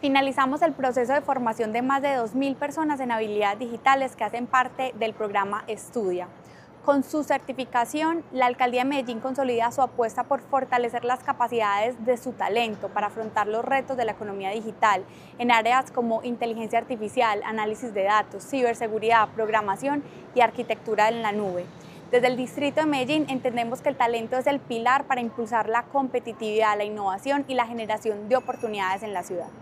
Finalizamos el proceso de formación de más de 2.000 personas en habilidades digitales que hacen parte del programa Estudia. Con su certificación, la Alcaldía de Medellín consolida su apuesta por fortalecer las capacidades de su talento para afrontar los retos de la economía digital en áreas como inteligencia artificial, análisis de datos, ciberseguridad, programación y arquitectura en la nube. Desde el Distrito de Medellín entendemos que el talento es el pilar para impulsar la competitividad, la innovación y la generación de oportunidades en la ciudad.